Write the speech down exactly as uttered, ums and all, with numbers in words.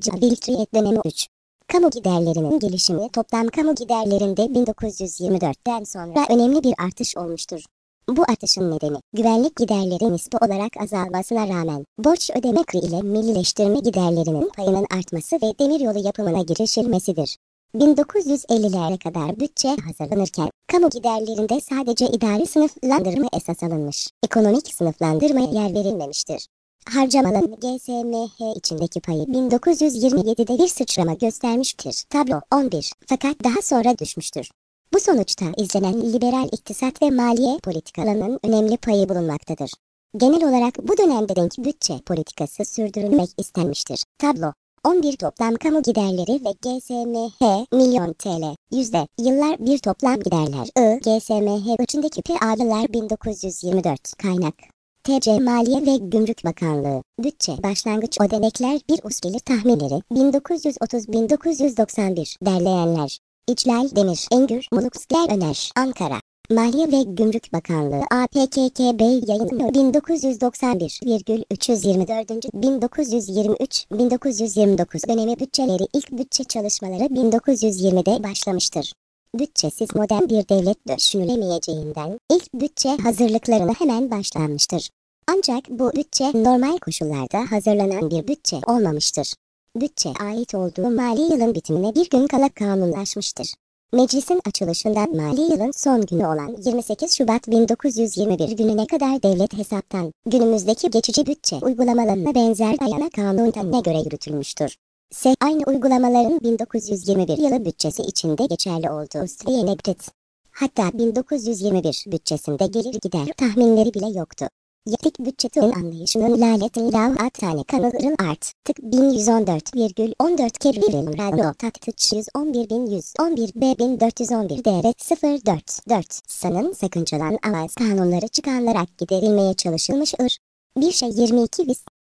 Cumhuriyet dönemi üç. Kamu giderlerinin gelişimi toplam kamu giderlerinde bin dokuz yüz yirmi dörtten sonra önemli bir artış olmuştur. Bu artışın nedeni, güvenlik giderleri nispi olarak azalmasına rağmen, borç ödeme ile millileştirme giderlerinin payının artması ve demiryolu yapımına girişilmesidir. bin dokuz yüz ellilere kadar bütçe hazırlanırken, kamu giderlerinde sadece idari sınıflandırma esas alınmış, ekonomik sınıflandırmaya yer verilmemiştir. Harcamaların G S M H içindeki payı bin dokuz yüz yirmi yedide bir sıçrama göstermiştir. Tablo on bir. Fakat daha sonra düşmüştür. Bu sonuçta izlenen liberal iktisat ve maliye politikalarının önemli payı bulunmaktadır. Genel olarak bu dönemde denk bütçe politikası sürdürülmek istenmiştir. Tablo on bir toplam kamu giderleri ve G S M H milyon T L. Yüzde yıllar bir toplam giderler. I G S M H içindeki P A'lar bin dokuz yüz yirmi dört. Kaynak T C Maliye ve Gümrük Bakanlığı. Bütçe başlangıç ödenekler bir us gelir tahminleri bin dokuz yüz otuz - bin dokuz yüz doksan bir. Derleyenler İclal Demir, Engür, Muluksker Öner, Ankara. Maliye ve Gümrük Bakanlığı A P K K B yayınlıyor bin dokuz yüz doksan bir virgül üç yüz yirmi dört. bin dokuz yüz yirmi üç - bin dokuz yüz yirmi dokuz dönemi bütçeleri ilk bütçe çalışmaları bin dokuz yüz yirmide başlamıştır. Bütçesiz modern bir devlet düşünülemeyeceğinden ilk bütçe hazırlıklarına hemen başlanmıştır. Ancak bu bütçe normal koşullarda hazırlanan bir bütçe olmamıştır. Bütçe ait olduğu mali yılın bitimine bir gün kala kanunlaşmıştır. Meclisin açılışından mali yılın son günü olan yirmi sekiz Şubat bin dokuz yüz yirmi bir gününe kadar devlet hesaptan günümüzdeki geçici bütçe uygulamalarına benzer dayana kanununa göre yürütülmüştür. S. Aynı uygulamaların bin dokuz yüz yirmi bir yılı bütçesi içinde geçerli olduğu Stviyenektet. Hatta bin dokuz yüz yirmi bir bütçesinde gelir gider tahminleri bile yoktu. Yetik bütçetin anlayışının laletin lavhat tane kanalırın art. Tık bin yüz on dört virgül on dört kevirin rano tattıç yüz on bir bin yüz on bir B bin dört yüz on bir D R sıfır dört dört sanın sakıncalan avaz kanunları çıkarılarak giderilmeye çalışılmış ır. Bir şey yirmi iki vis.